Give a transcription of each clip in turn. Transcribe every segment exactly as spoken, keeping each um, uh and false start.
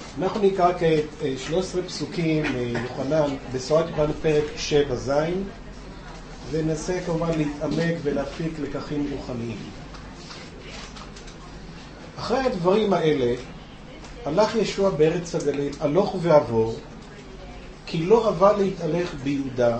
אנחנו נקרא כ-שלושה עשר פסוקים מיוחנן בשורת יוחנן פרק שבע ז', וננסה כמובן להתעמק ולהפיק לקחים רוחניים. אחרי הדברים האלה הלך ישוע בארץ הגליל הלוך ועבור, כי לא אהבה להתהלך ביהודה,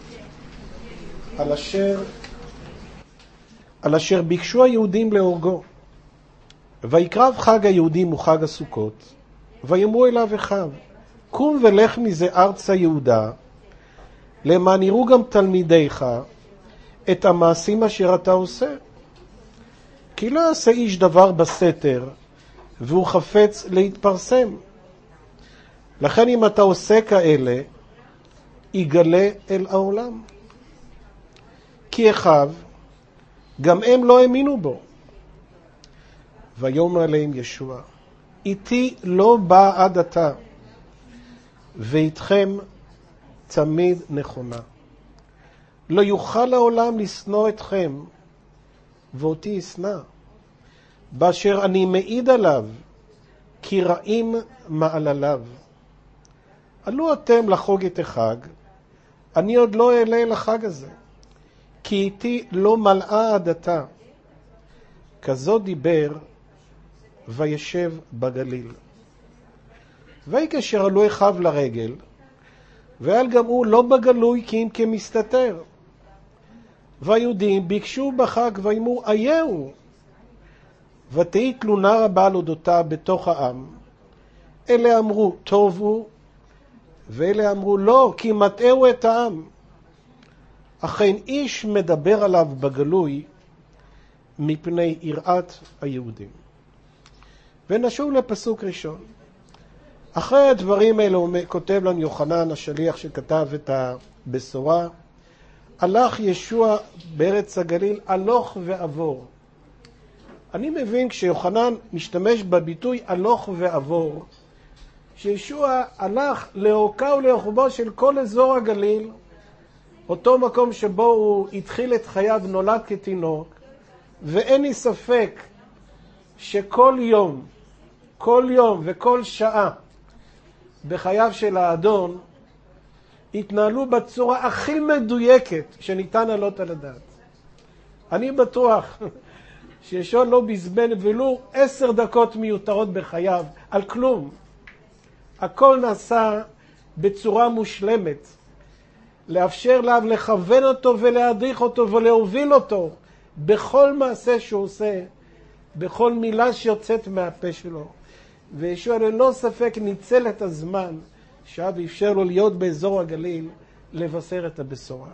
על אשר על אשר ביקשו היהודים להורגו. ויקרב חג היהודים וחג הסוכות, ויאמרו אליו אחיו, קום ולך מזה ארצה יהודה, למען יראו גם תלמידיך את המעשים אשר אתה עושה. כי לא יעשה איש דבר בסתר, והוא חפץ להתפרסם. לכן אם אתה עושה כאלה, יגלה אל העולם. כי אחיו, גם הם לא האמינו בו. ויאמר עליהם ישוע, איתי לא בא עד עתה, ואיתכם תמיד נכונה. לא יוכל העולם לשנוא אתכם, ואותי ישנא, באשר אני מעיד עליו, כי רעים מעלליו. עלו אתם לחוג את החג, אני עוד לא אעלה לחג הזה, כי איתי לא מלאה עד עתה. כזאת דיבר, וישב בגליל. ויהי כאשר עלו אחיו לרגל, ועל גם הוא לא בגלוי כי אם כמסתתר. והיהודים ביקשו בחג ואמרו, אייהו. ותהי תלונה רבה על אודותיו בתוך העם. אלה אמרו, טוב הוא, ואלה אמרו, לא, כי מטעהו את העם. אכן איש מדבר עליו בגלוי, מפני יראת היהודים. ונשוב לפסוק ראשון. אחרי הדברים האלה כותב לנו יוחנן השליח שכתב את הבשורה, הלך ישוע בארץ הגליל הלוך ועבור. אני מבין כשיוחנן משתמש בביטוי הלוך ועבור, שישוע הלך לאורכה ולרוחבו של כל אזור הגליל, אותו מקום שבו הוא התחיל את חייו, נולד כתינוק, ואין לי ספק שכל יום, כל יום וכל שעה בחייו של האדון התנהלו בצורה הכי מדויקת שניתן לעלות על הדעת. אני בטוח שישוע לא בזבן ולו עשר דקות מיותרות בחייו על כלום. הכל נעשה בצורה מושלמת, לאפשר לה לכוון אותו ולהדריך אותו ולהוביל אותו בכל מעשה שהוא עושה, בכל מילה שיוצאת מהפה שלו. וישוע ללא ספק ניצל את הזמן שאב אפשר לו להיות באזור הגליל לבשר את הבשורה.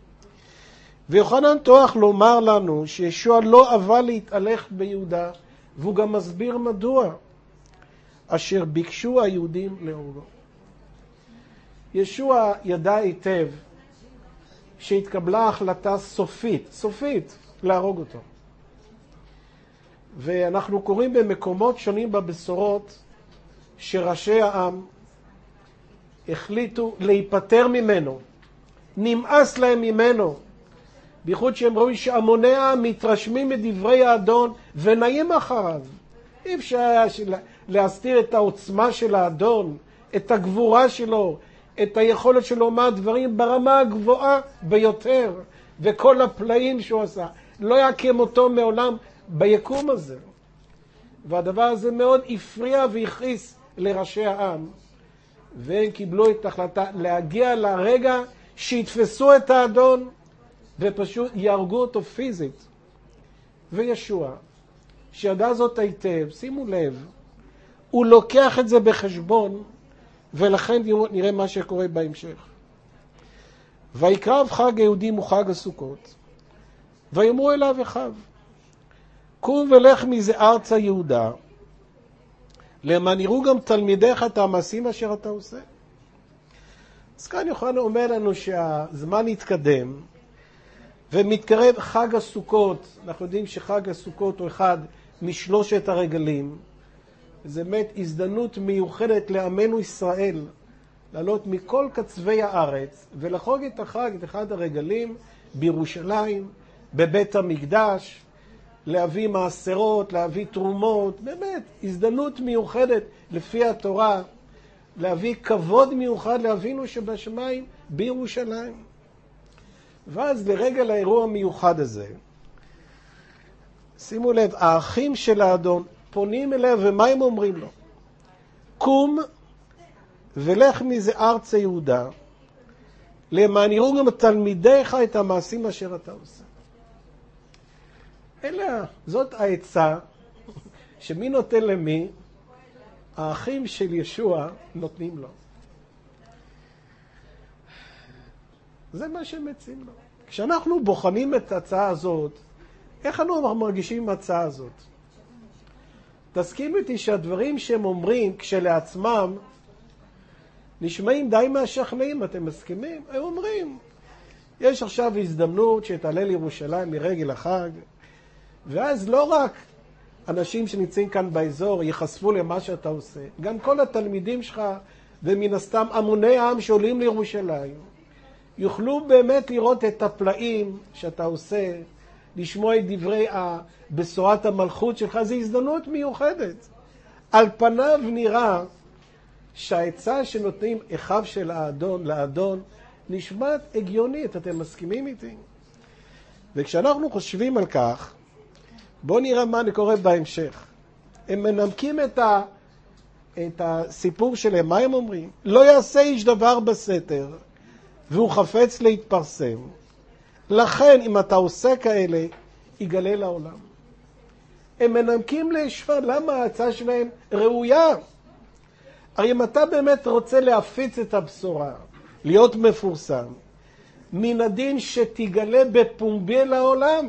ויוחנן טורח לומר לנו שישוע לא אהבה להתהלך ביהודה, והוא גם מסביר מדוע, אשר ביקשו היהודים להורגו. ישוע ידע היטב שהתקבלה החלטה סופית, סופית, להרוג אותו. ואנחנו קוראים במקומות שונים בבשורות שראשי העם החליטו להיפטר ממנו, נמאס להם ממנו, בייחוד שהם ראו שהמוני העם מתרשמים מדברי האדון ונעים אחריו. אי אפשר היה להסתיר את העוצמה של האדון, את הגבורה שלו, את היכולת שלו לומר דברים ברמה הגבוהה ביותר, וכל הפלאים שהוא עשה. לא יקם אותו מעולם ביקום הזה. והדבר הזה מאוד הפריע והכעיס לראשי העם, והם קיבלו את ההחלטה להגיע לרגע שיתפסו את האדון ופשוט יהרגו אותו פיזית. וישוע, שידע זאת היטב, שימו לב, הוא לוקח את זה בחשבון, ולכן נראה מה שקורה בהמשך. ויקרב חג היהודים וחג הסוכות, ויאמרו אליו אחיו, קום ולך מזה ארצה יהודה, למען יראו גם תלמידיך את המעשים אשר אתה עושה. אז כאן יוחנן אומר לנו שהזמן יתקדם, ומתקרב חג הסוכות. אנחנו יודעים שחג הסוכות הוא אחד משלושת הרגלים. זה באמת הזדמנות מיוחדת לעמנו ישראל, לעלות מכל קצווי הארץ, ולחוג את החג, את אחד הרגלים, בירושלים, בבית המקדש, להביא מעשרות, להביא תרומות, באמת הזדמנות מיוחדת לפי התורה להביא כבוד מיוחד לאבינו שבשמיים בירושלים. ואז לרגל האירוע המיוחד הזה, שימו לב, האחים של האדון פונים אליו, ומה הם אומרים לו? קום ולך מזה ארץ יהודה, למען יראו גם תלמידיך את המעשים אשר אתה עושה. אלא, זאת העצה שמי נותן למי? האחים של ישוע נותנים לו. זה מה שהם מציעים לו. כשאנחנו בוחנים את ההצעה הזאת, איך אנחנו מרגישים עם ההצעה הזאת? תסכים איתי שהדברים שהם אומרים כשלעצמם נשמעים די מהשכנעים, אתם מסכימים? הם אומרים, יש עכשיו הזדמנות שתעלה לירושלים מרגל החג, ואז לא רק אנשים שנמצאים כאן באזור יחשפו למה שאתה עושה, גם כל התלמידים שלך ומן הסתם המוני העם שעולים לירושלים יוכלו באמת לראות את הפלאים שאתה עושה, לשמוע את דברי בשורת המלכות שלך. זו הזדמנות מיוחדת. על פניו נראה שהעצה שנותנים אחיו של האדון לאדון נשמעת הגיונית. אתם מסכימים איתי? וכשאנחנו חושבים על כך, בואו נראה מה קורה בהמשך. הם מנמקים את, ה, את הסיפור שלהם. מה הם אומרים? לא יעשה איש דבר בסתר, והוא חפץ להתפרסם. לכן, אם אתה עושה כאלה, יגלה לעולם. הם מנמקים לישוע למה ההצעה שלהם ראויה. הרי אם אתה באמת רוצה להפיץ את הבשורה, להיות מפורסם, מן הדין שתגלה בפומבי לעולם.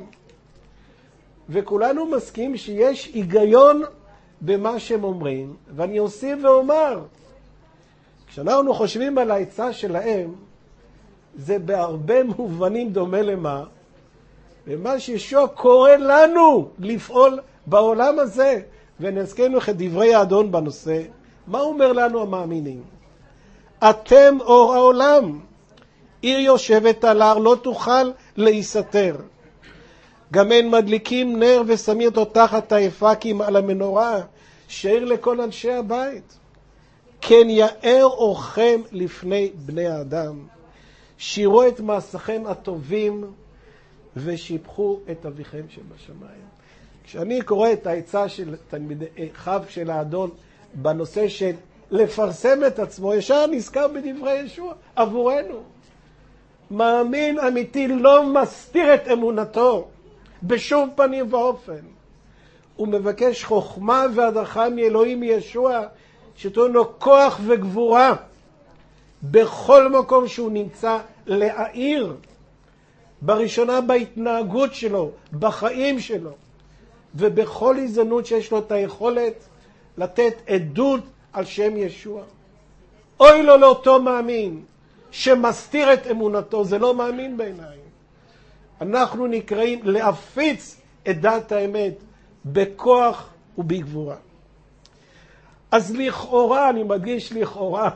וכולנו מסכים שיש היגיון במה שהם אומרים, ואני אוסיף ואומר, כשאנחנו חושבים על העצה שלהם, זה בהרבה מובנים דומה למה? למה שישוע קורא לנו לפעול בעולם הזה. ונזכרנו את דברי האדון בנושא. מה אומר לנו המאמינים? אתם אור העולם. עיר יושבת על הר לא תוכל להיסתר. גם אין מדליקים נר ושמים אותו תחת האפקים על המנורה, שאיר לכל אנשי הבית. כן יאר אורכם לפני בני האדם. שירו את מעשיכם הטובים ושיבחו את אביכם שבשמיים. כשאני קורא את העצה של תלמידי אחיו של האדון בנושא של לפרסם את עצמו, ישר נזכר בדברי ישוע עבורנו. מאמין אמיתי לא מסתיר את אמונתו בשום פנים ואופן. הוא מבקש חוכמה והדרכה מאלוהים ישוע, שתהיה לו כוח וגבורה בכל מקום שהוא נמצא להעיר, בראשונה בהתנהגות שלו, בחיים שלו, ובכל הזדמנות שיש לו את היכולת לתת עדות על שם ישוע. אוי לו לאותו מאמין שמסתיר את אמונתו, זה לא מאמין בעיניי. אנחנו נקראים להפיץ את דעת האמת בכוח ובגבורה. אז לכאורה, אני מדגיש לכאורה,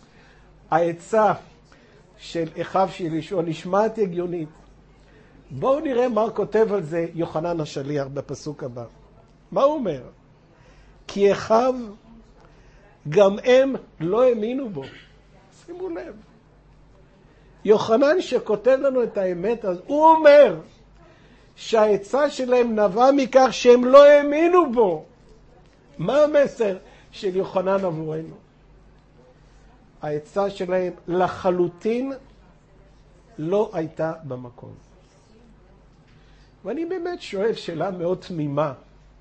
העצה של אחיו של ישוע נשמעת הגיונית. בואו נראה מה כותב על זה יוחנן השליח בפסוק הבא. מה הוא אומר? כי אחיו גם הם לא האמינו בו. שימו לב. יוחנן שכותב לנו את האמת, אז הוא אומר שהעצה שלהם נבעה מכך שהם לא האמינו בו. מה המסר של יוחנן עבורנו? העצה שלהם לחלוטין לא הייתה במקום. ואני באמת שואל שאלה מאוד תמימה.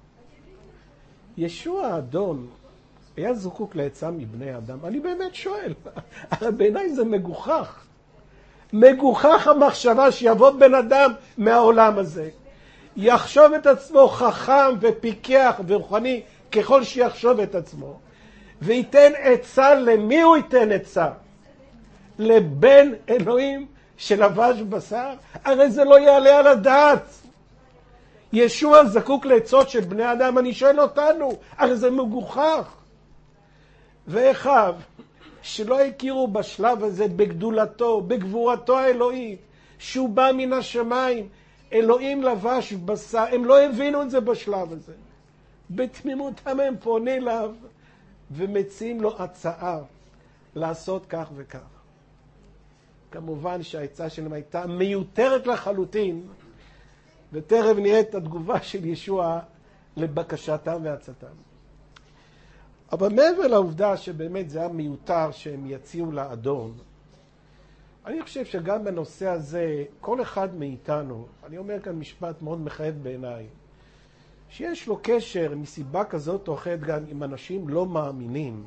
ישוע האדון היה זקוק לעצה מבני אדם? אני באמת שואל. בעיניי זה מגוחך. מגוחך המחשבה שיבוא בן אדם מהעולם הזה. יחשוב את עצמו חכם ופיקח ורוחני ככל שיחשוב את עצמו. וייתן עצה. למי הוא ייתן עצה? לבן אלוהים שלבש בשר? הרי זה לא יעלה על הדעת. ישוע זקוק לעצות של בני אדם. אני שואל אותנו, הרי זה מגוחך. ואחיו שלא הכירו בשלב הזה בגדולתו, בגבורתו האלוהית, שהוא בא מן השמיים, אלוהים לבש בשר, הם לא הבינו את זה בשלב הזה. בתמימותם הם פונים אליו ומציעים לו הצעה. לעשות כך וכך. כמובן שהעצה שלהם הייתה מיותרת לחלוטין, ותכף נראה את התגובה של ישוע לבקשתם והצאתם. אבל מעבר לעובדה שבאמת זה היה מיותר שהם יציעו לאדון, אני חושב שגם בנושא הזה, כל אחד מאיתנו, אני אומר כאן משפט מאוד מחייב בעיניי, שיש לו קשר מסיבה כזאת או אחרת גם עם אנשים לא מאמינים,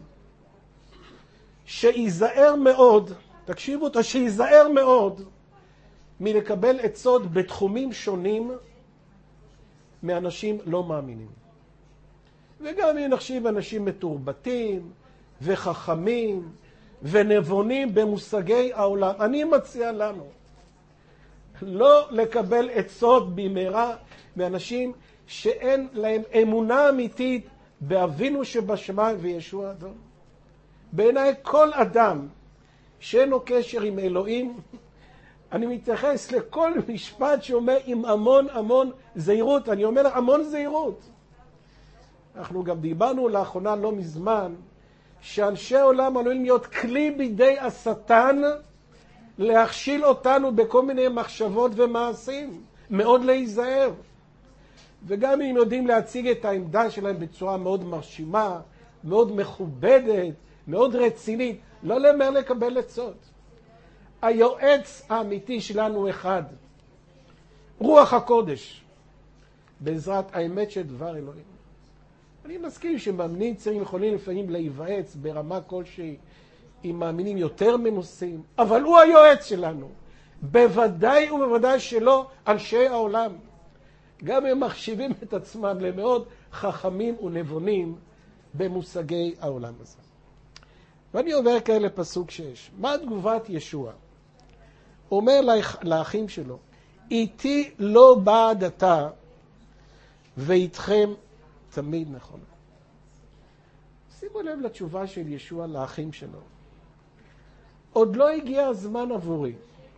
שיזהר מאוד, תקשיבו אותו, שיזהר מאוד מלקבל עצות בתחומים שונים מאנשים לא מאמינים. וגם אם נחשיב אנשים מתורבתים וחכמים ונבונים במושגי העולם, אני מציע לנו לא לקבל עצות במהרה מאנשים שאין להם אמונה אמיתית באבינו שבשמיים וישוע אדון. בעיניי כל אדם שאין לו קשר עם אלוהים, אני מתייחס לכל משפט שאומר עם המון המון זהירות, אני אומר המון זהירות. אנחנו גם דיברנו לאחרונה לא מזמן, שאנשי העולם עלולים להיות כלי בידי השטן, להכשיל אותנו בכל מיני מחשבות ומעשים, מאוד להיזהר. וגם אם יודעים להציג את העמדה שלהם בצורה מאוד מרשימה, מאוד מכובדת, מאוד רצינית, לא למהר לקבל עצות. היועץ האמיתי שלנו הוא אחד, רוח הקודש, בעזרת האמת של דבר אלוהים. אני מסכים שמאמינים צעירים יכולים לפעמים להיוועץ ברמה כלשהי עם מאמינים יותר מנוסים, אבל הוא היועץ שלנו. בוודאי ובוודאי שלא אנשי העולם. גם הם מחשיבים את עצמם למאוד חכמים ונבונים במושגי העולם הזה. ואני עובר כאלה פסוק שש. מה תגובת ישוע? הוא אומר לאחים שלו, איתי לא באה דתה ואיתכם תמיד נכון. שימו לב לתשובה של ישוע לאחים שלו. עוד לא הגיע הזמן עבורי.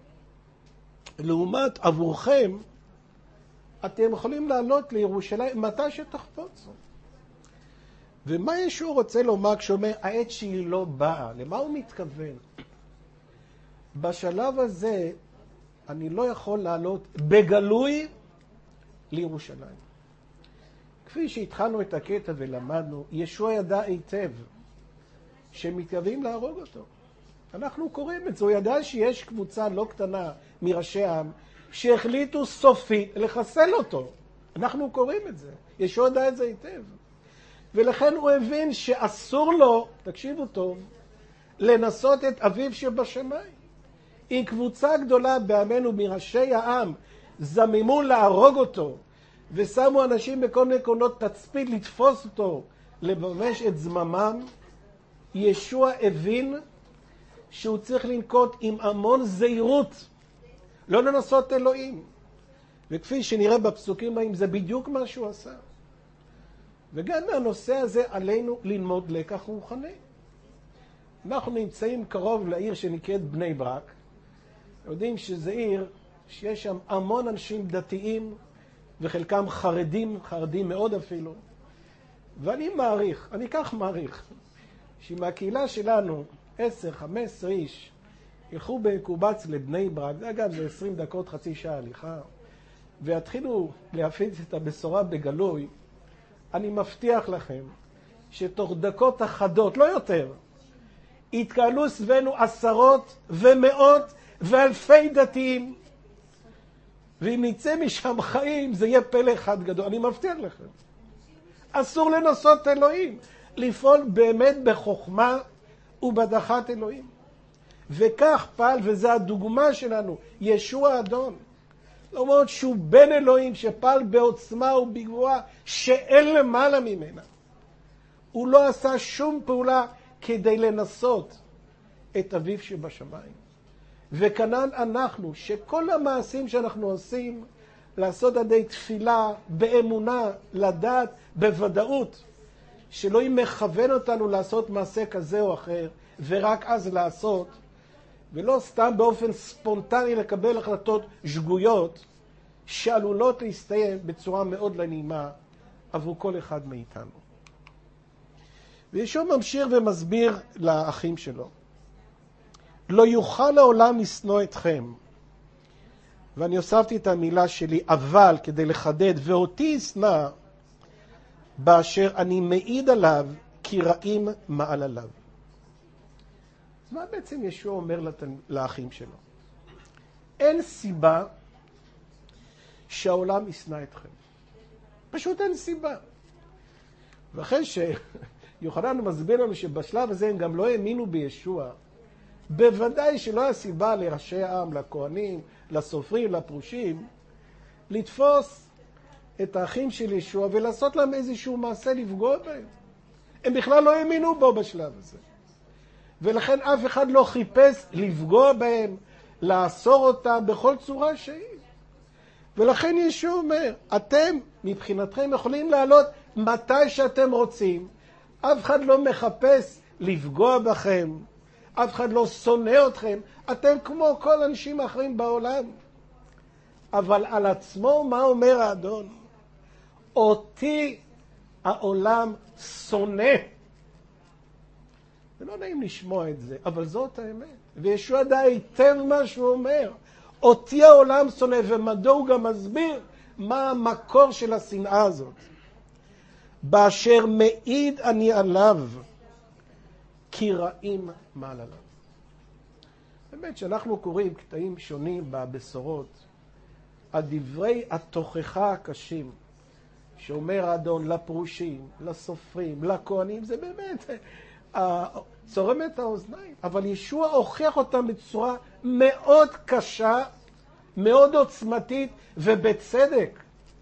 לעומת עבורכם, אתם יכולים לעלות לירושלים מתי שתחפוצו. ומה ישוע רוצה לומר כשאומר, העת שהיא לא באה? למה הוא מתכוון? בשלב הזה, אני לא יכול לעלות בגלוי לירושלים. כפי שהתחלנו את הקטע ולמדנו, ישוע ידע היטב שמתכוונים להרוג אותו. אנחנו קוראים את זה, הוא ידע שיש קבוצה לא קטנה מראשי העם שהחליטו סופית לחסל אותו. אנחנו קוראים את זה, ישוע ידע את זה היטב. ולכן הוא הבין שאסור לו, תקשיבו טוב, לנסות את אביו שבשמיים. אם קבוצה גדולה בעמנו מראשי העם זממו להרוג אותו, ושמו אנשים בכל מיני קונות תצפית לתפוס אותו, לממש את זממם, ישוע הבין שהוא צריך לנקוט עם המון זהירות, לא לנסות אלוהים. וכפי שנראה בפסוקים הבאים, זה בדיוק מה שהוא עשה. וגם מהנושא הזה עלינו ללמוד לקח רוחני. אנחנו נמצאים קרוב לעיר שנקראת בני ברק. יודעים שזה עיר שיש שם המון אנשים דתיים, וחלקם חרדים, חרדים מאוד אפילו. ואני מעריך, אני כך מעריך, שמהקהילה שלנו, עשר, חמש עשרה איש, ילכו בקובץ לבני ברק, אגב זה עשרים דקות, חצי שעה הליכה, ויתחילו להפיץ את הבשורה בגלוי, אני מבטיח לכם שתוך דקות אחדות, לא יותר, יתקהלו סביבנו עשרות ומאות ואלפי דתיים, ואם נצא משם חיים, זה יהיה פלא אחד גדול. אני מבטיח לכם. אסור לנסות אלוהים. לפעול באמת בחוכמה ובדחת אלוהים. וכך פעל, וזו הדוגמה שלנו, ישוע אדון. למרות שהוא בן אלוהים שפעל בעוצמה ובגבורה שאין למעלה ממנה. הוא לא עשה שום פעולה כדי לנסות את אביו שבשמיים. וכנן אנחנו, שכל המעשים שאנחנו עושים, לעשות עדי תפילה, באמונה, לדעת, בוודאות, שאלוהים מכוון אותנו לעשות מעשה כזה או אחר, ורק אז לעשות, ולא סתם באופן ספונטני לקבל החלטות שגויות, שעלולות להסתיים בצורה מאוד לא נעימה עבור כל אחד מאיתנו. וישוע ממשיך ומסביר לאחים שלו. לא יוכל העולם לשנוא אתכם. ואני הוספתי את המילה שלי, אבל, כדי לחדד, ואותי ישנא, באשר אני מעיד עליו, כי רעים מעל עליו. אז מה בעצם ישוע אומר לאחים שלו? אין סיבה שהעולם ישנא אתכם. פשוט אין סיבה. ואחרי שיוחנן מסביר לנו שבשלב הזה הם גם לא האמינו בישוע, בוודאי שלא היה סיבה לראשי העם, לכהנים, לסופרים, לפרושים, לתפוס את האחים של ישוע ולעשות להם איזשהו מעשה לפגוע בהם. הם בכלל לא האמינו בו בשלב הזה. ולכן אף אחד לא חיפש לפגוע בהם, לאסור אותם בכל צורה שהיא. ולכן ישוע אומר, אתם מבחינתכם יכולים לעלות מתי שאתם רוצים. אף אחד לא מחפש לפגוע בכם. אף אחד לא שונא אתכם. אתם כמו כל אנשים אחרים בעולם. אבל על עצמו מה אומר האדון? אותי העולם שונא. זה לא נעים לשמוע את זה, אבל זאת האמת. וישוע ידע היטב מה שהוא אומר. אותי העולם שונא, ומדוע הוא גם מסביר מה המקור של השנאה הזאת. באשר מעיד אני עליו, כי רעים מעל עליו. באמת שאנחנו קוראים קטעים שונים בבשורות, הדברי התוכחה הקשים, שאומר האדון לפרושים, לסופרים, לכהנים, זה באמת צורם את האוזניים. אבל ישוע הוכיח אותם בצורה מאוד קשה, מאוד עוצמתית, ובצדק.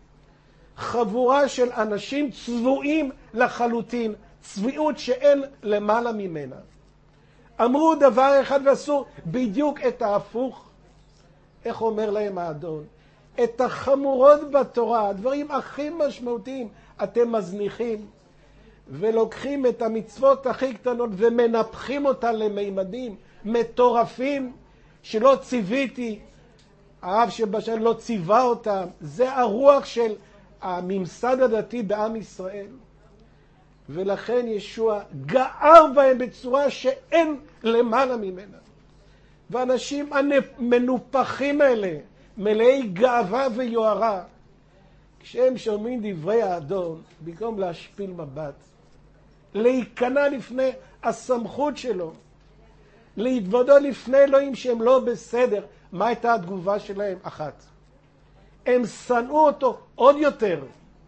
חבורה של אנשים צבועים לחלוטין, צביעות שאין למעלה ממנה. אמרו דבר אחד ועשו בדיוק את ההפוך. איך אומר להם האדון? את החמורות בתורה, הדברים הכי משמעותיים, אתם מזניחים, ולוקחים את המצוות הכי קטנות ומנפחים אותן למימדים מטורפים שלא ציוויתי, האב שבשל לא ציווה אותם. זה הרוח של הממסד הדתי בעם ישראל. ולכן ישוע גער בהם בצורה שאין למעלה ממנה. ואנשים המנופחים האלה, מלאי גאווה ויוערה, כשהם שומעים דברי האדון, במקום להשפיל מבט, להיכנע לפני הסמכות שלו, להתוודות לפני אלוהים שהם לא בסדר, מה הייתה התגובה שלהם? אחת. הם שנאו אותו עוד יותר.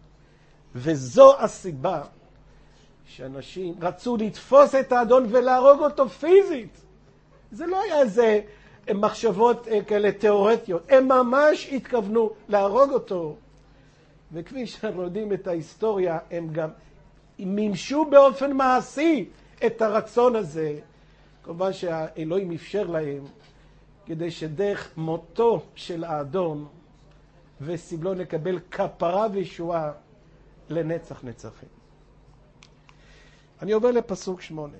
וזו הסיבה שאנשים רצו לתפוס את האדון ולהרוג אותו פיזית. זה לא היה איזה מחשבות כאלה תיאורטיות. הם ממש התכוונו להרוג אותו. וכפי שאנחנו יודעים את ההיסטוריה, הם גם מימשו באופן מעשי את הרצון הזה. כמובן שהאלוהים אפשר להם, כדי שדרך מותו של האדון וסבלו נקבל כפרה וישועה לנצח נצחים. אני עובר לפסוק שמונה.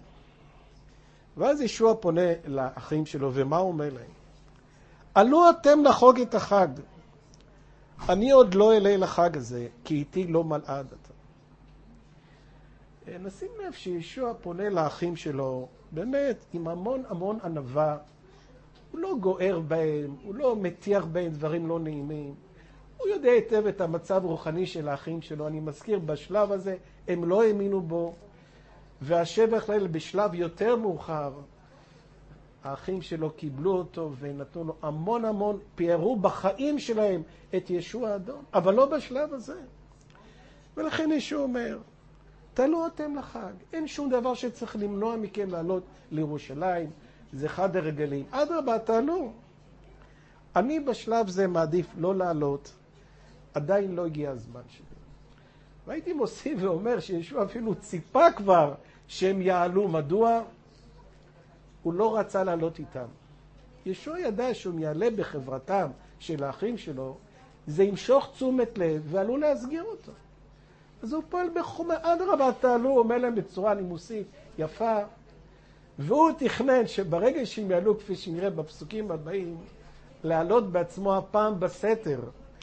ואז ישוע פונה לאחים שלו, ומה הוא אומר להם? עלו אתם לחוג את החג. אני עוד לא אעלה לחג הזה, כי איתי לא מלאה דתה. נשים לב שישוע פונה לאחים שלו, באמת עם המון המון ענווה. הוא לא גוער בהם, הוא לא מטיח בהם דברים לא נעימים. הוא יודע היטב את המצב הרוחני של האחים שלו. אני מזכיר, בשלב הזה הם לא האמינו בו. והשבח לאל בשלב יותר מאוחר, האחים שלו קיבלו אותו ונתנו לו המון המון, פיירו בחיים שלהם את ישוע האדון, אבל לא בשלב הזה. ולכן ישוע אומר, תעלו אתם לחג. אין שום דבר שצריך למנוע מכם לעלות לירושלים, זה חד הרגלים. אדרבה, תעלו. אני בשלב זה מעדיף לא לעלות, עדיין לא הגיע הזמן שלי. והייתי מוסיף ואומר שישוע אפילו ציפה כבר שהם יעלו. מדוע? הוא לא רצה לעלות איתם. ישוע ידע שהוא יעלה בחברתם של האחים שלו, זה ימשוך תשומת לב ועלול להסגיר אותו. אז הוא פועל בחומר, אדרבה תעלו, אומר להם בצורה נימוסית יפה, והוא תכנן שברגע שהם יעלו, כפי שנראה בפסוקים הבאים, לעלות בעצמו הפעם בסתר.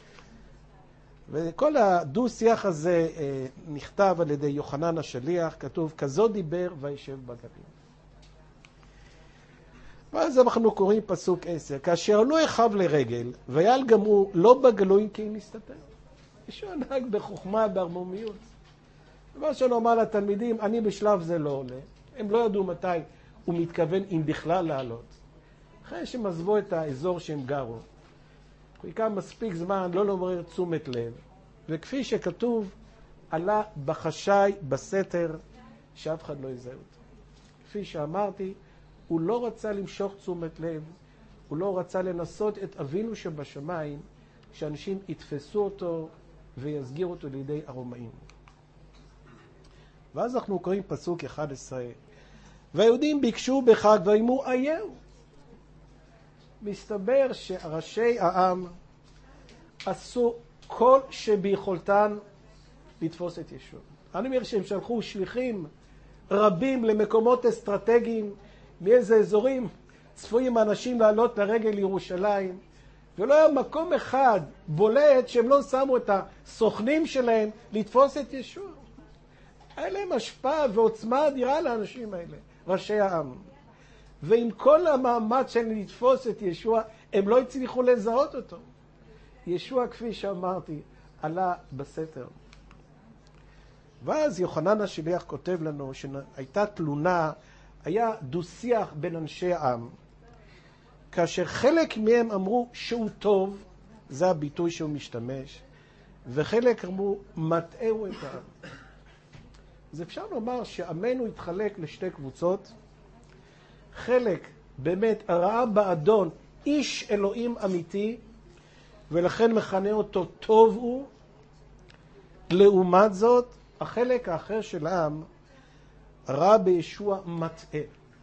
וכל הדו-שיח הזה אה, נכתב על ידי יוחנן השליח, כתוב, כזו דיבר וישב בגלים. ואז אנחנו קוראים פסוק עשר, כאשר עלו אחיו לרגל, ויעל גם הוא לא בגלוי כי אם מסתתר. ישוע נהג בחוכמה, בערמומיות. דבר שלא אמר לתלמידים, אני בשלב זה לא עולה. הם לא ידעו מתי הוא מתכוון אם בכלל לעלות. אחרי שהם עזבו את האזור שהם גרו, חיכה מספיק זמן לא לעורר תשומת לב, וכפי שכתוב, עלה בחשאי בסתר, שאף אחד לא יזהה אותו. כפי שאמרתי, הוא לא רצה למשוך תשומת לב, הוא לא רצה לנסות את אבינו שבשמיים, שאנשים יתפסו אותו ויסגיר אותו לידי הרומאים. ואז אנחנו קוראים פסוק אחד עשר, והיהודים ביקשו בחג ואיימו אייהו. מסתבר שראשי העם עשו כל שביכולתן לתפוס את ישוע. אני אומר שהם שלחו שליחים רבים למקומות אסטרטגיים, מאיזה אזורים צפויים אנשים לעלות לרגל לירושלים, ולא היה מקום אחד בולט שהם לא שמו את הסוכנים שלהם לתפוס את ישוע. היה להם השפעה ועוצמה אדירה לאנשים האלה, ראשי העם. ועם כל המאמץ שלהם לתפוס את ישוע, הם לא הצליחו לזהות אותו. ישוע, כפי שאמרתי, עלה בסתר. ואז יוחנן השליח כותב לנו שהייתה תלונה, היה דו-שיח בין אנשי העם, כאשר חלק מהם אמרו שהוא טוב, זה הביטוי שהוא משתמש, וחלק אמרו מטעהו את העם. אז אפשר לומר שעמנו התחלק לשתי קבוצות, חלק באמת ראה באדון איש אלוהים אמיתי, ולכן מכנה אותו טוב הוא. לעומת זאת, החלק האחר של העם ראה בישוע מטעה.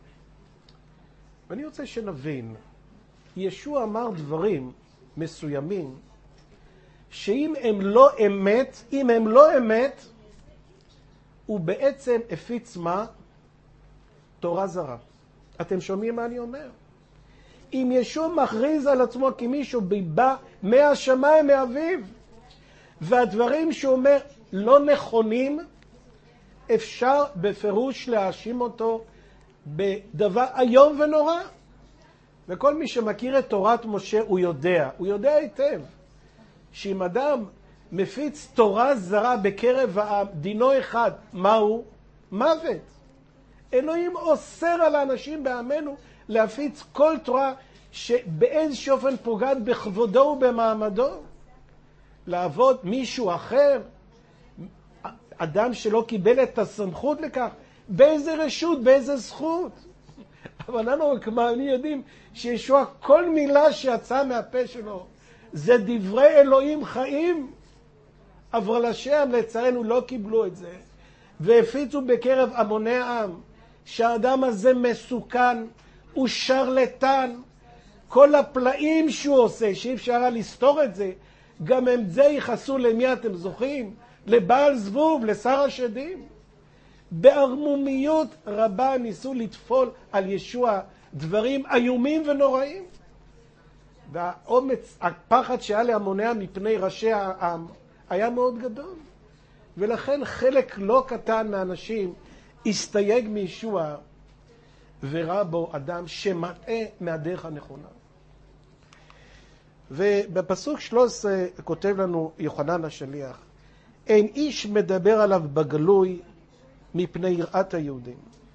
ואני רוצה שנבין, ישוע אמר דברים מסוימים, שאם הם לא אמת, אם הם לא אמת, הוא בעצם הפיץ מה? תורה זרה. אתם שומעים מה אני אומר? אם ישוע מכריז על עצמו כמישהו בא מהשמיים מאביו, והדברים שהוא אומר לא נכונים, אפשר בפירוש להאשים אותו בדבר איום ונורא. וכל מי שמכיר את תורת משה הוא יודע, הוא יודע היטב, שאם אדם מפיץ תורה זרה בקרב העם, דינו אחד, מהו? מוות. אלוהים אוסר על האנשים בעמנו להפיץ כל תורה שבאיזשהו אופן פוגעת בכבודו ובמעמדו. לעבוד מישהו אחר, אדם שלא קיבל את הסמכות לכך, באיזה רשות, באיזה זכות. אבל אנחנו כמובן יודעים שישוע כל מילה שיצאה מהפה שלו זה דברי אלוהים חיים. אבל השם לצערנו לא קיבלו את זה, והפיצו בקרב המוני העם שהאדם הזה מסוכן, הוא שרלטן. כל הפלאים שהוא עושה, שאי אפשר לסתור את זה, גם הם זה ייחסו למי אתם זוכרים? לבעל זבוב, לשר השדים. בערמומיות רבה ניסו לטפול על ישוע דברים איומים ונוראים. והאומץ, הפחד שהיה להמוניה מפני ראשי העם, היה מאוד גדול. ולכן חלק לא קטן מהאנשים הסתייג מישוע וראה בו אדם שמטעה מהדרך הנכונה. ובפסוק שלוש עשרה כותב לנו יוחנן השליח, אין איש מדבר עליו בגלוי מפני יראת היהודים.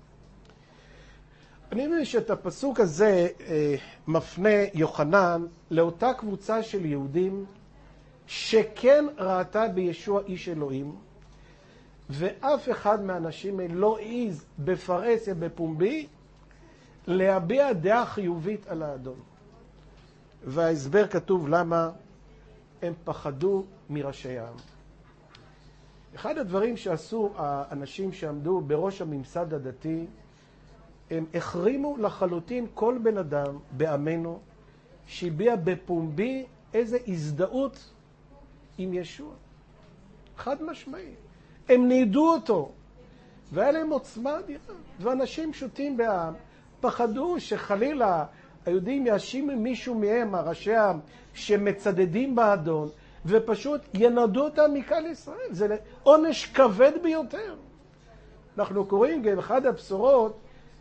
אני מבין שאת הפסוק הזה אה, מפנה יוחנן לאותה קבוצה של יהודים שכן ראתה בישוע איש אלוהים, ואף אחד מהאנשים לא העז בפרהסיה בפומבי להביע דעה חיובית על האדון. וההסבר כתוב למה הם פחדו מראשי העם. אחד הדברים שעשו האנשים שעמדו בראש הממסד הדתי, הם החרימו לחלוטין כל בן אדם בעמנו שהביע בפומבי איזה הזדהות עם ישוע. חד משמעי. הם נידו אותו, והיה להם עוצמה אדירה. ואנשים פשוטים בעם פחדו שחלילה היהודים יאשימו מישהו מהם, הראשי העם, שמצדדים באדון, ופשוט ינדו אותם מקהל ישראל. זה עונש כבד ביותר. אנחנו קוראים גם אחד הבשורות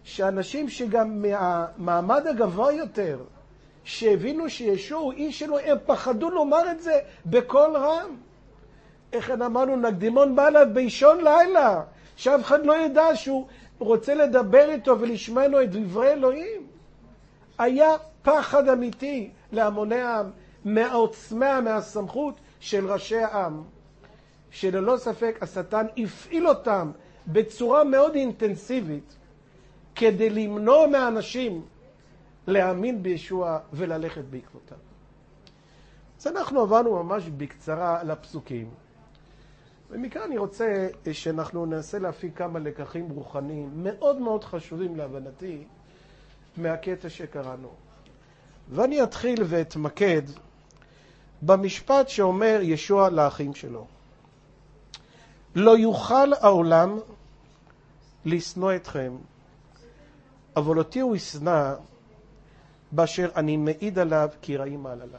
שאנשים שגם מהמעמד הגבוה יותר, שהבינו שישוע הוא איש שלו, הם פחדו לומר את זה בקול רם. איך אמרנו, נקדימון בא אליו באישון לילה, שאף אחד לא ידע שהוא רוצה לדבר איתו ולשמוע לו את דברי אלוהים. היה פחד אמיתי להמוני העם, מהעוצמה, מהסמכות של ראשי העם, שללא ספק השטן הפעיל אותם בצורה מאוד אינטנסיבית, כדי למנוע מהאנשים להאמין בישוע וללכת בעקבותיו. אז אנחנו עברנו ממש בקצרה לפסוקים. ומכאן אני רוצה שאנחנו ננסה להפיק כמה לקחים רוחניים מאוד מאוד חשובים להבנתי מהקטע שקראנו. ואני אתחיל ואתמקד במשפט שאומר ישוע לאחים שלו. לא יוכל העולם לשנוא אתכם, אבל אותי הוא ישנא באשר אני מעיד עליו כי רעים מעל עליו.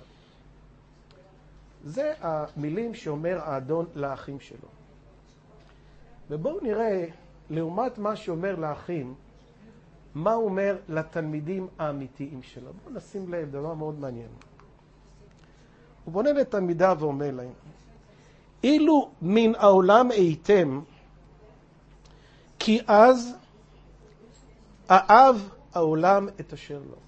זה המילים שאומר האדון לאחים שלו. ובואו נראה, לעומת מה שאומר לאחים, מה הוא אומר לתלמידים האמיתיים שלו. בואו נשים לב, דבר מאוד מעניין. הוא בונה לתלמידיו ואומר להם, אילו מן העולם הייתם, כי אז אהב העולם את אשר לו.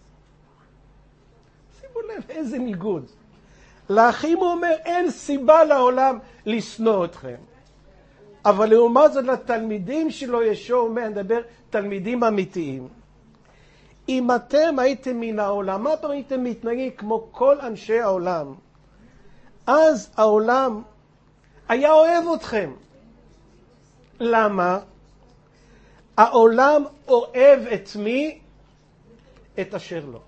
שימו לב, איזה ניגוד. לאחים הוא אומר, אין סיבה לעולם לשנוא אתכם. אבל לעומת זאת לתלמידים שלו ישוע אומר, אני מדבר תלמידים אמיתיים. אם אתם הייתם מן העולם, מה אתם הייתם מתנהגים כמו כל אנשי העולם, אז העולם היה אוהב אתכם. למה? העולם אוהב את מי? את אשר לו.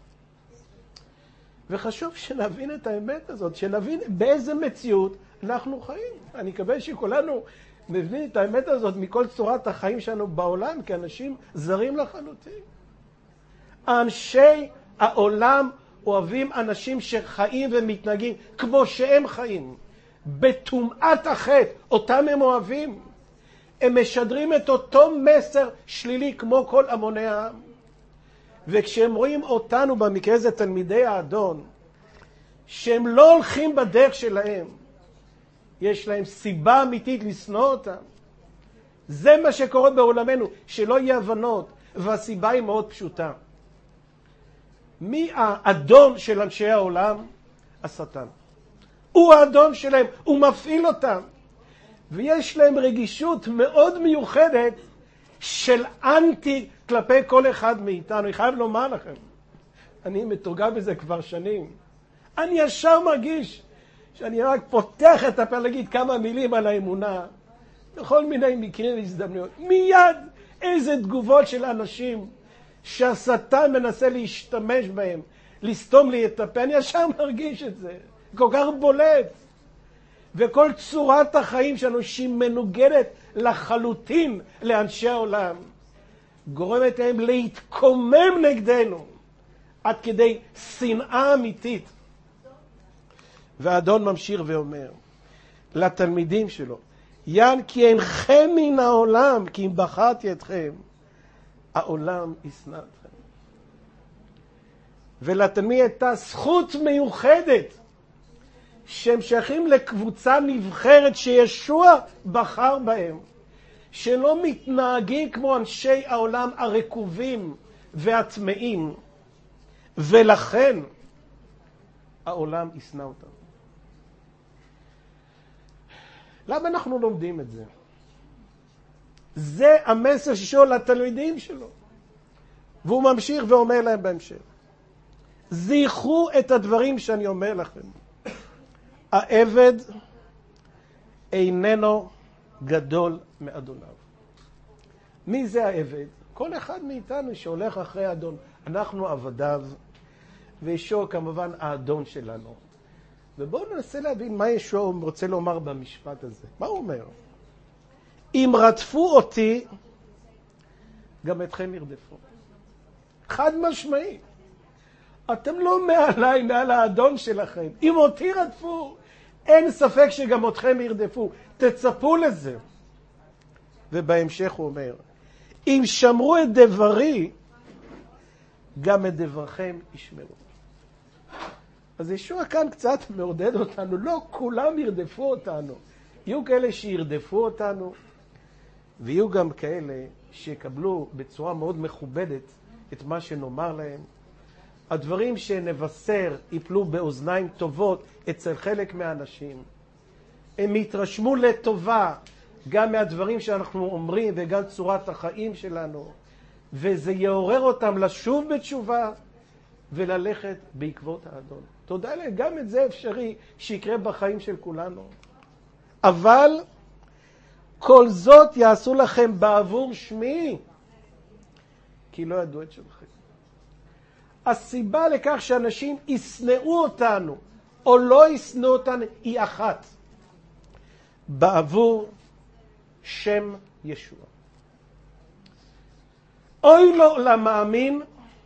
וחשוב שנבין את האמת הזאת, שנבין באיזה מציאות אנחנו חיים. אני מקווה שכולנו מבינים את האמת הזאת מכל צורת החיים שלנו בעולם, כאנשים זרים לחלוטין. אנשי העולם אוהבים אנשים שחיים ומתנהגים כמו שהם חיים. בטומאת החטא, אותם הם אוהבים. הם משדרים את אותו מסר שלילי כמו כל המוני העם. וכשהם רואים אותנו, במקרה זה תלמידי האדון, שהם לא הולכים בדרך שלהם, יש להם סיבה אמיתית לשנוא אותם. זה מה שקורה בעולמנו, שלא יהיה הבנות, והסיבה היא מאוד פשוטה. מי האדון של אנשי העולם? השטן. הוא האדון שלהם, הוא מפעיל אותם. ויש להם רגישות מאוד מיוחדת של אנטי כלפי כל אחד מאיתנו. אני חייב לומר לכם, אני מתורגל בזה כבר שנים. אני ישר מרגיש שאני רק פותח את הפה להגיד כמה מילים על האמונה. בכל מיני מקרים והזדמנויות. מיד איזה תגובות של אנשים שהשטן מנסה להשתמש בהם, לסתום לי את הפה. אני ישר מרגיש את זה. כל כך בולט. וכל צורת החיים שלנו שהיא מנוגדת לחלוטין לאנשי העולם, גורמת להם להתקומם נגדנו עד כדי שנאה אמיתית. והאדון ממשיך ואומר לתלמידים שלו, יען כי אינכם מן העולם, כי אם בחרתי אתכם, העולם ישנא אתכם. ולתלמיד הייתה זכות מיוחדת שהם שייכים לקבוצה נבחרת שישוע בחר בהם, שלא מתנהגים כמו אנשי העולם הרקובים והטמאים, ולכן העולם ישנא אותם. למה אנחנו לומדים את זה? זה המסר שישוע לתלמידים שלו. והוא ממשיך ואומר להם בהמשך, זכרו את הדברים שאני אומר לכם. העבד איננו גדול מאדוניו. מי זה העבד? כל אחד מאיתנו שהולך אחרי האדון. אנחנו עבדיו, וישוע כמובן האדון שלנו. ובואו ננסה להבין מה ישוע רוצה לומר במשפט הזה. מה הוא אומר? אם רדפו אותי, גם אתכם ירדפו. חד משמעי. אתם לא מעליי, מעל האדון שלכם. אם אותי רדפו, אין ספק שגם אתכם ירדפו. תצפו לזה. ובהמשך הוא אומר, אם שמרו את דברי, גם את דברכם ישמרו. אז ישוע כאן קצת מעודד אותנו, לא כולם ירדפו אותנו. יהיו כאלה שירדפו אותנו, ויהיו גם כאלה שיקבלו בצורה מאוד מכובדת את מה שנאמר להם. הדברים שנבשר ייפלו באוזניים טובות אצל חלק מהאנשים. הם יתרשמו לטובה גם מהדברים שאנחנו אומרים וגם צורת החיים שלנו, וזה יעורר אותם לשוב בתשובה וללכת בעקבות האדון. תודה להם, גם את זה אפשרי שיקרה בחיים של כולנו. אבל כל זאת יעשו לכם בעבור שמי, כי לא ידעו את שמכם. הסיבה לכך שאנשים ישנאו אותנו או לא ישנאו אותנו היא אחת, בעבור שם ישוע. אוי לו למאמין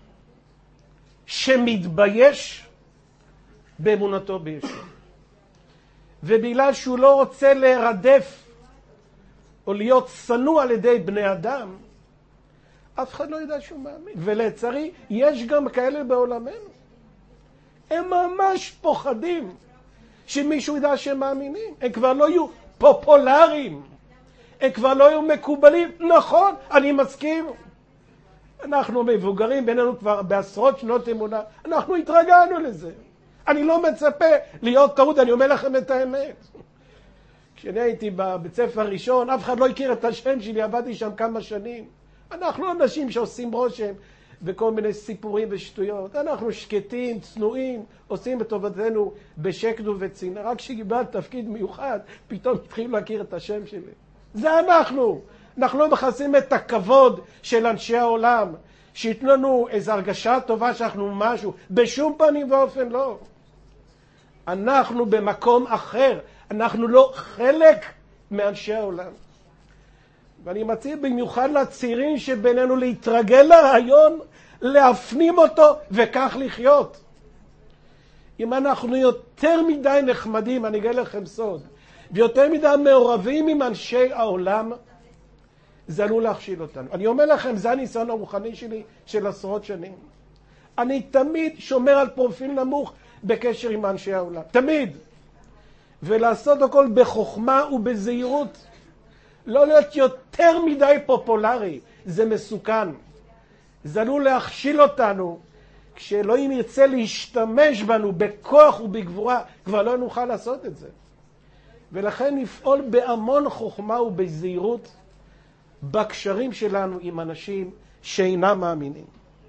שמתבייש באמונתו בישוע, ובגלל שהוא לא רוצה להירדף או להיות שנוא על ידי בני אדם, אף אחד לא ידע שהוא מאמין. ולצערי יש גם כאלה בעולמנו, הם ממש פוחדים שמישהו ידע שהם מאמינים. הם כבר לא יהיו פופולריים, הם כבר לא יהיו מקובלים. נכון, אני מסכים, אנחנו מבוגרים, בינינו כבר בעשרות שנות אמונה, אנחנו התרגלנו לזה. אני לא מצפה להיות טעות, אני אומר לכם את האמת. כשאני הייתי בבית ספר הראשון, אף אחד לא הכיר את השם שלי, עבדתי שם כמה שנים. אנחנו אנשים שעושים רושם וכל מיני סיפורים ושטויות. אנחנו שקטים, צנועים, עושים בטובתנו בשקט ובצנעה. רק כשקיבלתי תפקיד מיוחד, פתאום התחילו להכיר את השם שלי. זה אנחנו. אנחנו לא מחסים את הכבוד של אנשי העולם, שיתנו לנו איזו הרגשה טובה שאנחנו משהו. בשום פנים ואופן לא. אנחנו במקום אחר. אנחנו לא חלק מאנשי העולם. ואני מציע במיוחד לצעירים שבינינו להתרגל לרעיון, להפנים אותו וכך לחיות. אם אנחנו יותר מדי נחמדים, אני אגלה לכם סוד, ויותר מדי מעורבים עם אנשי העולם, זה עלול להכשיל אותנו. אני אומר לכם, זה הניסיון הרוחני שלי של עשרות שנים. אני תמיד שומר על פרופיל נמוך בקשר עם אנשי העולם. תמיד. ולעשות הכל בחוכמה ובזהירות. לא להיות יותר מדי פופולרי. זה מסוכן. זה עלול להכשיל אותנו. כשאלוהים ירצה להשתמש בנו בכוח ובגבורה, כבר לא נוכל לעשות את זה. ולכן נפעול בהמון חוכמה ובזהירות בקשרים שלנו עם אנשים שאינם מאמינים.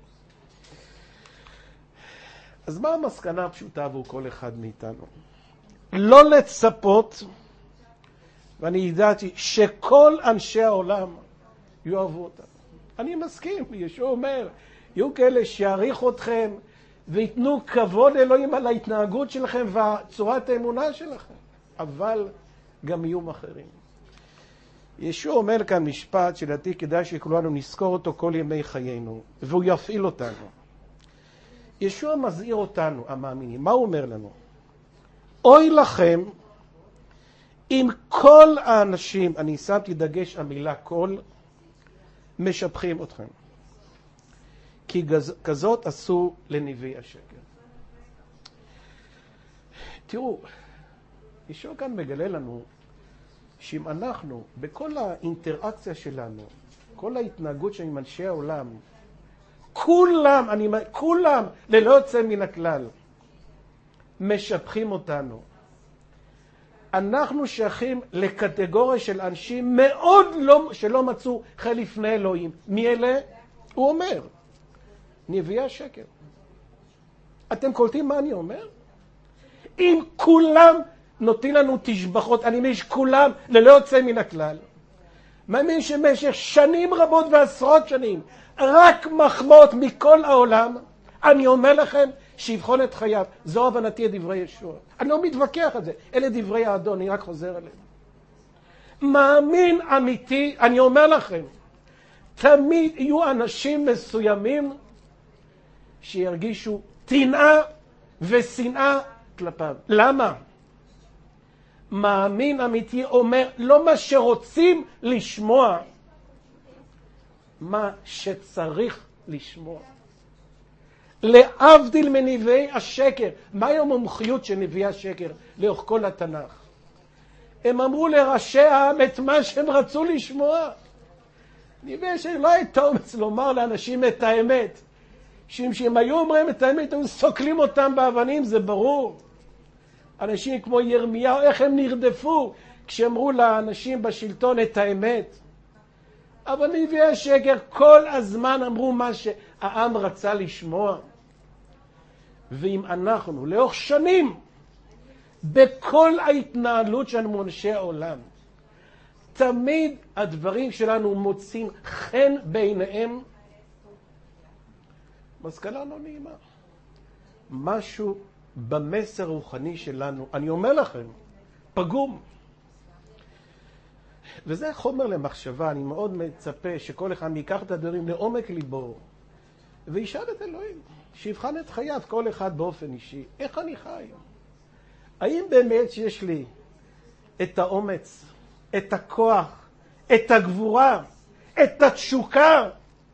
אז מה המסקנה הפשוטה עבור כל אחד מאיתנו? לא לצפות, ואני ידעתי שכל אנשי העולם יאהבו אותנו. אני מסכים, ישוע אומר, יהיו כאלה שיעריכו אתכם ויתנו כבוד אלוהים על ההתנהגות שלכם וצורת האמונה שלכם, אבל גם יהיו אחרים. ישוע אומר כאן משפט שלדעתי כדאי שכולנו נזכור אותו כל ימי חיינו, והוא יפעיל אותנו. ישוע מזהיר אותנו, המאמינים. מה הוא אומר לנו? אוי לכם אם כל האנשים, אני שמתי דגש המילה כל, משבחים אתכם. כי גז, כזאת עשו לנביאי השקר. תראו, ישוע כאן מגלה לנו שאם אנחנו, בכל האינטראקציה שלנו, כל ההתנהגות של עם אנשי העולם, כולם, אני, כולם, ללא יוצא מן הכלל, משבחים אותנו. אנחנו שייכים לקטגוריה של אנשים מאוד לא, שלא מצאו חן לפני אלוהים. מי אלה? הוא אומר, נביאי השקר. אתם קולטים מה אני אומר? אם כולם נותנים לנו תשבחות, אני מאמין שכולם ללא יוצא מן הכלל, מאמין שבמשך שנים רבות ועשרות שנים רק מחמאות מכל העולם, אני אומר לכם שיבחון את חייו. זו הבנתי את דברי ישוע. אני לא מתווכח על זה, אלה דברי האדון, אני רק חוזר עליהם. מאמין אמיתי, אני אומר לכם, תמיד יהיו אנשים מסוימים שירגישו תנאה ושנאה כלפיו. למה? מאמין אמיתי אומר לא מה שרוצים לשמוע, מה שצריך לשמוע. להבדיל מנביאי השקר. מהי המומחיות של נביאי השקר לאורך כל התנ"ך? הם אמרו לראשי העם את מה שהם רצו לשמוע. נביאי השקר לא הייתה אומץ לומר לאנשים את האמת. שאם היו אומרים את האמת, הם סוקלים אותם באבנים, זה ברור. אנשים כמו ירמיהו, איך הם נרדפו כשאמרו לאנשים בשלטון את האמת. אבל נביאי השקר כל הזמן אמרו מה שהעם רצה לשמוע. ואם אנחנו לאורך שנים, בכל ההתנהלות שלנו מאנשי העולם, תמיד הדברים שלנו מוצאים חן בעיניהם, מסקנה לא נעימה. משהו במסר הרוחני שלנו, אני אומר לכם, פגום. וזה חומר למחשבה. אני מאוד מצפה שכל אחד ייקח את הדברים לעומק ליבו וישאל את אלוהים, שיבחן את חייו כל אחד באופן אישי. איך אני חי? האם באמת שיש לי את האומץ, את הכוח, את הגבורה, את התשוקה,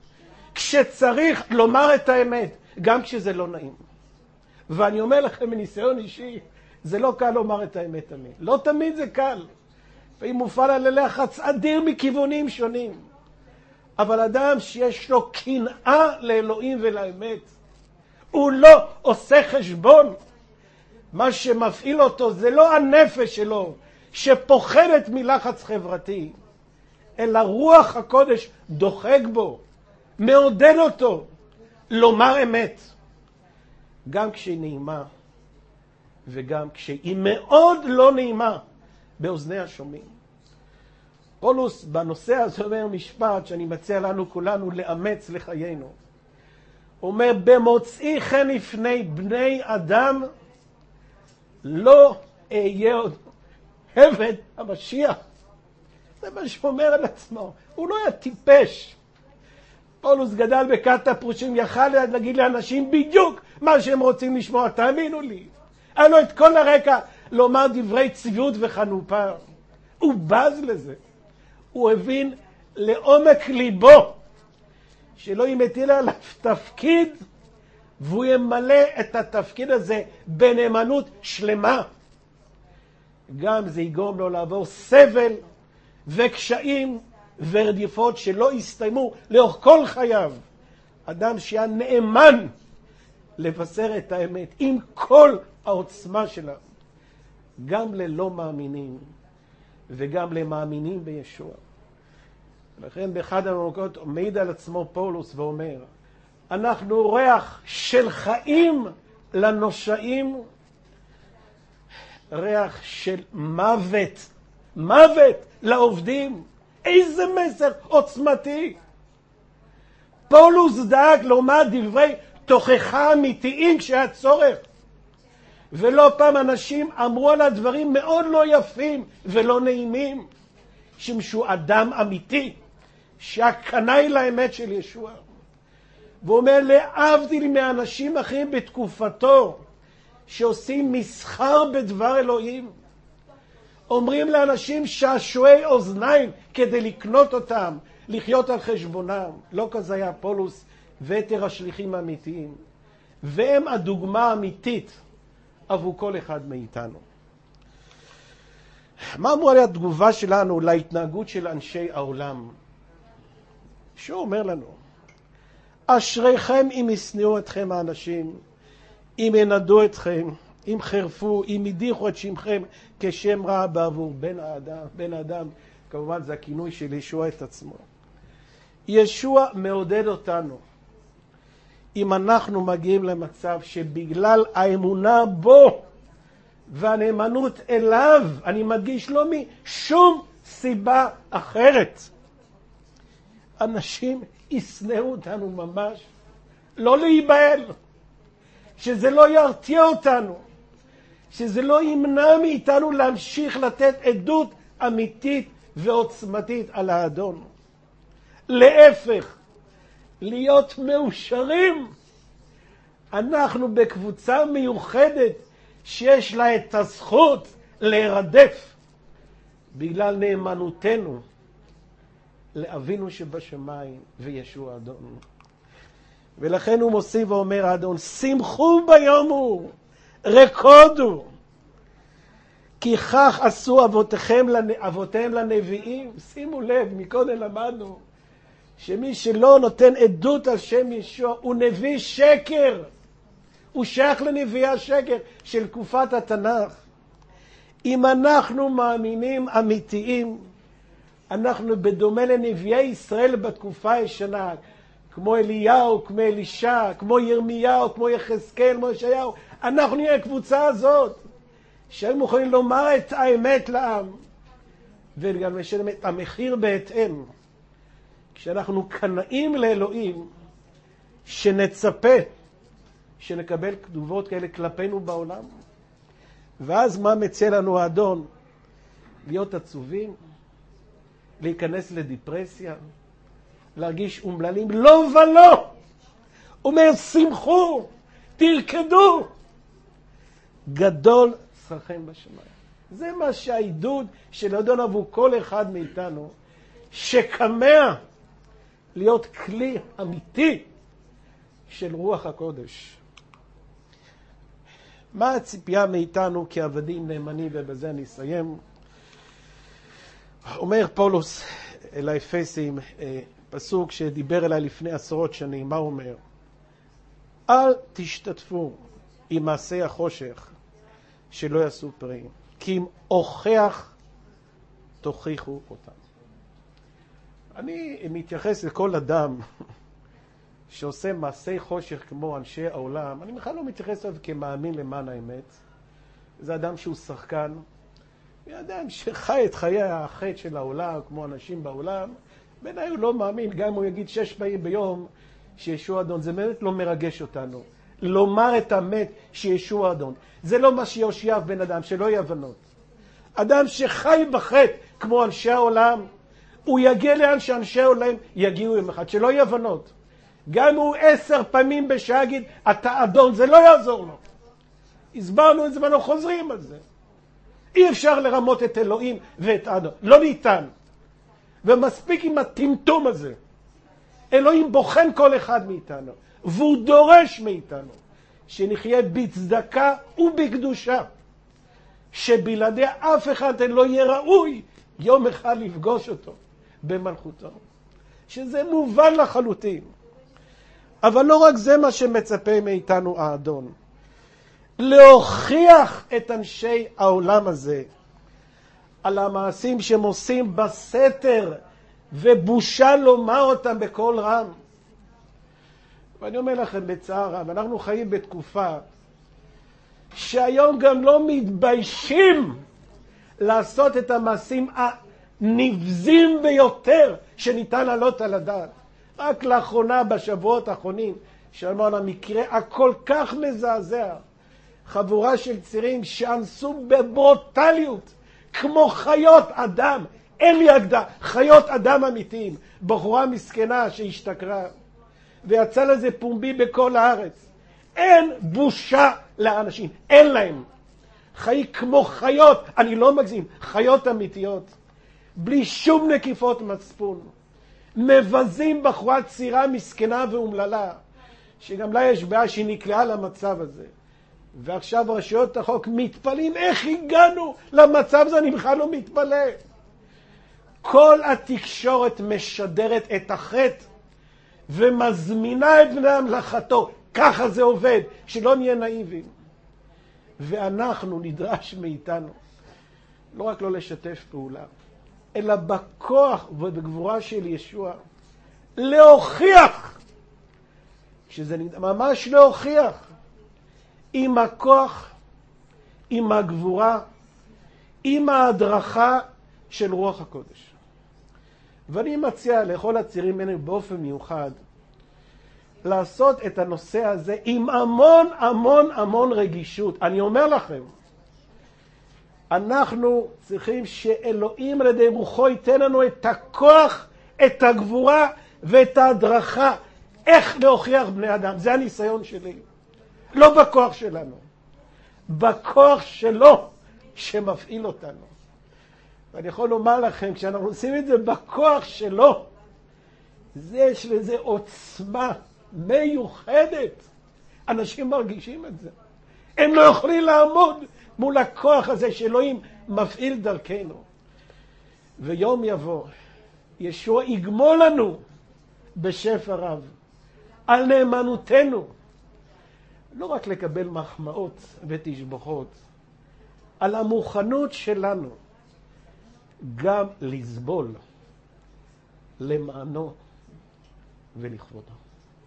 כשצריך לומר את האמת, גם כשזה לא נעים? ואני אומר לכם מניסיון אישי, זה לא קל לומר את האמת תמיד. לא תמיד זה קל. ואם מופעל על לחץ אדיר מכיוונים שונים. אבל אדם שיש לו קנאה לאלוהים ולאמת, הוא לא עושה חשבון. מה שמפעיל אותו זה לא הנפש שלו, שפוחדת מלחץ חברתי, אלא רוח הקודש דוחק בו, מעודד אותו לומר אמת. גם כשהיא נעימה, וגם כשהיא מאוד לא נעימה באוזני השומעים. פולוס בנושא הזה אומר משפט שאני מציע לנו כולנו לאמץ לחיינו. הוא אומר, במוצאי חן לפני בני אדם, לא אהיה עוד עבד המשיח. זה מה שהוא אומר על עצמו. הוא לא היה טיפש. פולוס גדל בכת הפרושים, יכל להגיד לאנשים בדיוק מה שהם רוצים לשמוע, תאמינו לי. היה לו את כל הרקע לומר דברי צביעות וחנופה. הוא בז לזה. הוא הבין לעומק ליבו שלא ימטיל עליו תפקיד, והוא ימלא את התפקיד הזה בנאמנות שלמה. גם זה יגרום לו לעבור סבל וקשיים ורדיפות שלא יסתיימו לאורך כל חייו. אדם שהיה נאמן לבשר את האמת עם כל העוצמה שלה, גם ללא מאמינים וגם למאמינים בישוע. לכן באחד המקומות עומד על עצמו פולוס ואומר, אנחנו ריח של חיים לנושאים, ריח של מוות, מוות לעובדים. איזה מסר עוצמתי. פולוס דאג לומר דברי תוכחה אמיתיים כשהיה צורך. ולא פעם אנשים אמרו על הדברים מאוד לא יפים ולא נעימים. שמשהו אדם אמיתי, שהקנאי לאמת של ישוע. והוא אומר, להבדיל מאנשים אחרים בתקופתו, שעושים מסחר בדבר אלוהים, אומרים לאנשים שעשועי אוזניים כדי לקנות אותם, לחיות על חשבונם. לא כזה היה פולוס ויתר השליחים האמיתיים. והם הדוגמה האמיתית עבור כל אחד מאיתנו. מה אמורה להיות התגובה שלנו להתנהגות של אנשי העולם? שהוא אומר לנו, אשריכם אם ישנאו אתכם האנשים, אם ינדו אתכם, אם חרפו, אם ידיחו את שמכם כשם רע בעבור בן האדם, בן האדם, כמובן זה הכינוי של ישוע את עצמו. ישוע מעודד אותנו. אם אנחנו מגיעים למצב שבגלל האמונה בו והנאמנות אליו, אני מדגיש לא משום סיבה אחרת, אנשים ישנאו אותנו ממש, לא להיבהל, שזה לא ירתיע אותנו, שזה לא ימנע מאיתנו להמשיך לתת עדות אמיתית ועוצמתית על האדון. להפך, להיות מאושרים. אנחנו בקבוצה מיוחדת שיש לה את הזכות להירדף בגלל נאמנותנו לאבינו שבשמיים וישוע אדון. ולכן הוא מוסיף ואומר האדון, שמחו ביום הוא, רקודו, כי כך עשו אבותיכם, אבותיהם לנביאים. שימו לב, מקודם למדנו, שמי שלא נותן עדות על שם ישוע הוא נביא שקר. הוא שייך לנביאי השקר של תקופת התנ"ך. אם אנחנו מאמינים אמיתיים, אנחנו בדומה לנביאי ישראל בתקופה הישנה, כמו אליהו, כמו אלישע, כמו ירמיהו, כמו יחזקאל, כמו ישעיהו, אנחנו נהיה הקבוצה הזאת, שהם מוכנים לומר את האמת לעם, וגם לשלם את המחיר בהתאם. כשאנחנו קנאים לאלוהים, שנצפה, שנקבל כתובות כאלה כלפינו בעולם, ואז מה מציע לנו האדון? להיות עצובים, להיכנס לדיפרסיה, להרגיש אומללים? לא ולא! אומר, שמחו, תרקדו, גדול שכרכם בשמיים. זה מה שהעידוד של האדון עבור כל אחד מאיתנו, שכמה להיות כלי אמיתי של רוח הקודש. מה הציפייה מאיתנו כעבדים נאמנים? ובזה אני אסיים. אומר פאולוס אל האפסים, פסוק שדיבר אליי לפני עשרות שנים, מה הוא אומר? אל תשתתפו עם מעשי החושך שלא יעשו פרי, כי אם הוכח תוכיחו אותם. אני מתייחס לכל אדם שעושה מעשי חושך כמו אנשי העולם, אני בכלל לא מתייחס אליו כמאמין למען האמת. זה אדם שהוא שחקן, זה אדם שחי את חיי החטא של העולם כמו אנשים בעולם. בעיניי הוא לא מאמין, גם אם הוא יגיד שש פעמים ביום שישוע אדון, זה באמת לא מרגש אותנו. לומר את האמת שישוע אדון, זה לא מה שיושיע בן אדם, שלא יהיה הבנות. אדם שחי בחטא כמו אנשי העולם, הוא יגיע לאן שאנשי העולם יגיעו יום אחד, שלא יהיה הבנות. גם הוא עשר פעמים בשעה יגיד, אתה אדון, זה לא יעזור לו. הסברנו את זה ואנחנו חוזרים על זה. אי אפשר לרמות את אלוהים ואת אדון, לא ניתן. ומספיק עם הטמטום הזה. אלוהים בוחן כל אחד מאיתנו, והוא דורש מאיתנו שנחיה בצדקה ובקדושה, שבלעדי אף אחד לא יהיה ראוי יום אחד לפגוש אותו במלכותו. שזה מובן לחלוטין. אבל לא רק זה מה שמצפה מאיתנו האדון. להוכיח את אנשי העולם הזה על המעשים שהם עושים בסתר, ובושה לומר אותם בקול רם. ואני אומר לכם בצער רב, אנחנו חיים בתקופה שהיום גם לא מתביישים לעשות את המעשים הנבזים ביותר שניתן לעלות על הדעת. רק לאחרונה, בשבועות האחרונים, שמענו על המקרה הכל כך מזעזע. חבורה של צעירים שאנסו בברוטליות, כמו חיות אדם, אין לי הגדה, חיות אדם אמיתיים. בחורה מסכנה שהשתכרה, ויצא לזה פומבי בכל הארץ. אין בושה לאנשים, אין להם. חיים כמו חיות, אני לא מגזים, חיות אמיתיות, בלי שום נקיפות מצפון. מבזים בחורה צעירה מסכנה ואומללה, שגם לה יש בעיה שהיא נקלעה למצב הזה. ועכשיו רשויות החוק מתפלאים, איך הגענו למצב הזה? אני בכלל לא מתפלא. כל התקשורת משדרת את החטא, ומזמינה את בני המלאכתו. ככה זה עובד, שלא נהיה נאיבים. ואנחנו נדרש מאיתנו, לא רק לא לשתף פעולה, אלא בכוח ובגבורה של ישוע, להוכיח, שזה ממש להוכיח, עם הכוח, עם הגבורה, עם ההדרכה של רוח הקודש. ואני מציע לכל הצעירים ממנו באופן מיוחד, לעשות את הנושא הזה עם המון המון המון רגישות. אני אומר לכם, אנחנו צריכים שאלוהים על ידי רוחו ייתן לנו את הכוח, את הגבורה ואת ההדרכה, איך להוכיח בני אדם. זה הניסיון שלי. לא בכוח שלנו, בכוח שלו שמפעיל אותנו. ואני יכול לומר לכם, כשאנחנו עושים את זה בכוח שלו, זה יש לזה עוצמה מיוחדת. אנשים מרגישים את זה. הם לא יכולים לעמוד מול הכוח הזה שאלוהים מפעיל דרכנו. ויום יבוא, ישוע יגמול לנו בשפע רב על נאמנותנו, לא רק לקבל מחמאות ותשבחות, על המוכנות שלנו גם לסבול למענו ולכבודו.